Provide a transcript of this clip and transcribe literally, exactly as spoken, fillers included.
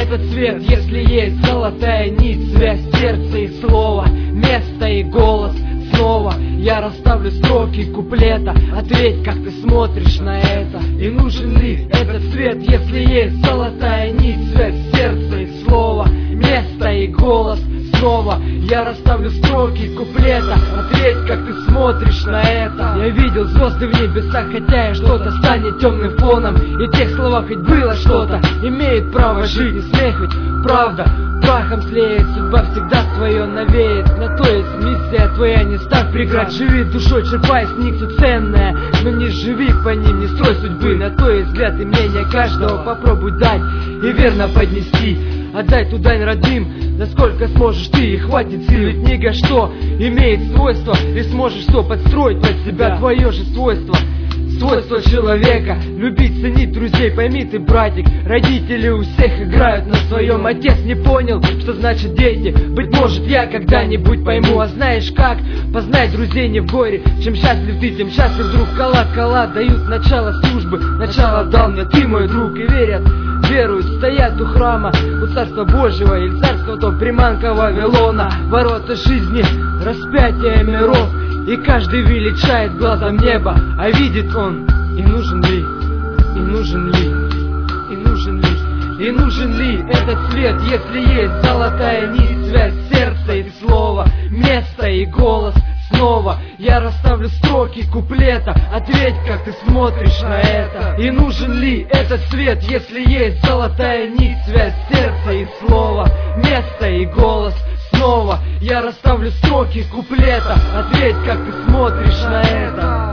этот свет, если есть золотая нить, связь сердца и слова, место и голос. Снова я расставлю строки куплета, ответь, как ты смотришь на это. И нужен ли этот свет, если есть золотая нить, связь сердца и слова, место и голос. Снова я расставлю строки куплета, ответь, как ты смотришь на это. Я видел звезды в небесах, хотя и что-то станет темным фоном, и в тех словах хоть было что-то, имеет право жить, не смех ведь правда прахом слеет, судьба всегда свое навеет. На то есть миссия твоя, не ставь преград, живи душой, черпай с них все ценное, но не живи по ним, не строй судьбы. На то есть взгляд и мнение каждого попробуй дать и верно поднести. Отдай туда родным, насколько сможешь ты, и хватит сил, ведь книга что имеет свойство, и сможешь все подстроить под себя, твое же свойство. Свойство человека — любить, ценить друзей. Пойми ты, братик, родители у всех играют на своем. Отец не понял, что значит дети. Быть может, я когда-нибудь пойму. А знаешь как? Познай друзей не в горе. Чем счастлив ты, тем счастлив друг. Калат-калат дают начало службы. Начало дал мне ты, мой друг, и верят, веруют, стоят у храма, у Царства Божьего или Царства то приманка Вавилона. Ворота жизни, распятие миров, и каждый величает глазом небо, а видит он, и нужен ли, и нужен ли, и нужен ли, и нужен ли этот свет, если есть золотая нить, связь сердца и слова, место и голос. Снова я расставлю строки куплета, ответь, как ты смотришь на это. И нужен ли этот свет, если есть золотая нить, связь сердца и слова, место и голос. Снова я расставлю строки куплета, ответь, как ты смотришь на это.